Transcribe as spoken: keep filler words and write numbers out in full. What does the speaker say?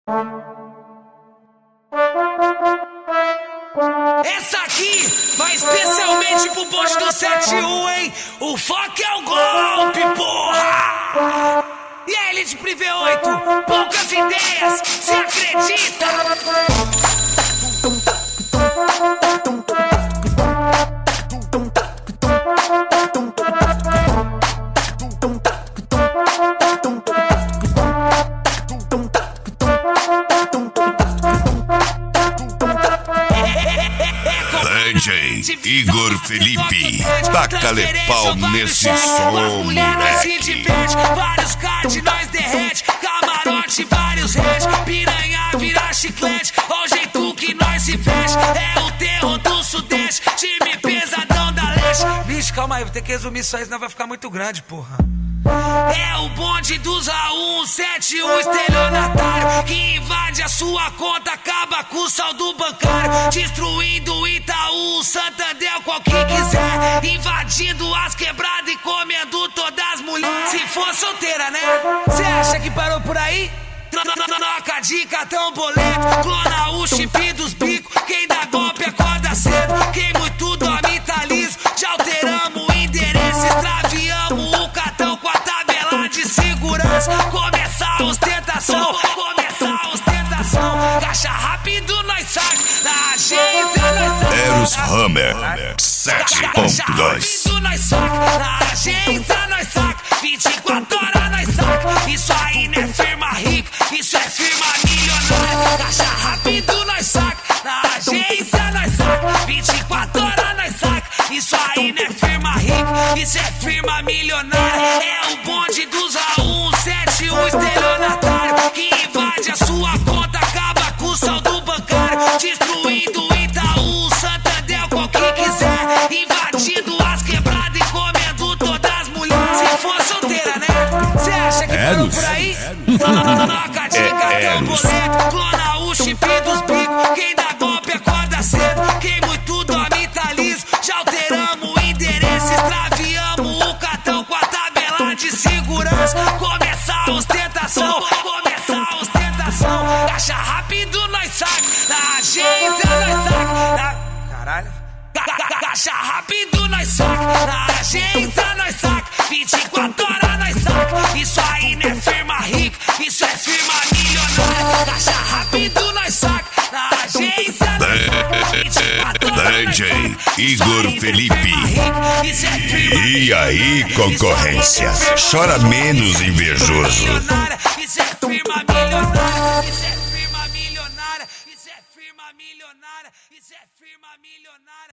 Essa aqui vai especialmente pro bonde do sete um, hein? O foco é o golpe, porra! E a Elite Privé oito, poucas ideias, cê acredita? D J Igor Felipe, taca-lhe pau nesse som, moleque. Vários card nós derrete, camarote, vários heads, piranha vira chiclete, ó o jeito que nós se fecha, é o terror do sudeste, time pesadão da leste. Vixe, calma aí, vou ter que resumir isso aí, senão vai ficar muito grande, porra. É o bonde dos A um sete um estelionatário que invade a sua conta, acaba com o saldo bancário, destruindo Itaú, Santander, qualquer quiser, invadindo as quebradas e comendo todas as mulheres. Se for solteira, né? Cê acha que parou por aí? Troca de cartão boleto, clona o chip dos bicos, quem dá golpe acorda cedo, quem muito dorme tá liso, já alteramos o endereço, extraviamos o cartão com a tabela de segurança, começa a ostentação, começa a ostentação, caixa rápido nós saca, na agência nós saca, Eros Hammer sete ponto dois. rápido nós saca, na agência nós saca, vinte e quatro horas nós saca, isso aí não é firma rica, isso é firma milionária, caixa rápido nós saca, na agência nós saca, vinte e quatro horas nós saca, isso aí não é firma rica, isso é firma milionária, é o bonde dos A um sete um estelionatário que invade a sua conta, acaba com o saldo bancário, destruindo Itaú, Santander, qualquer quiser, invadindo as quebradas e comendo todas as mulheres. Se for solteira, né? Cê acha que parou por aí? Troca de cartão boleto, clona o chip dos bicos, quem dá golpe acorda cedo, quem muito dorme tá liso, já alteramos o endereço, extraviamos o cartão com a tabela de segurança, começa a ostentação, começa a ostentação, caixa rápido nós saca, na agência nós saca, na... caralho, caixa rápido nós saca, na agência nós saca, vinte e quatro horas nós saca, isso aí não é firma rica, isso é firma milionária, caixa rápido nós saca, na agência nós saca, vinte e quatro horas D J Igor Felipe. isso é firma E aí, concorrência, chora menos, invejoso. isso é firma milionária, isso é firma milionária, isso é firma milionária, isso é firma milionária.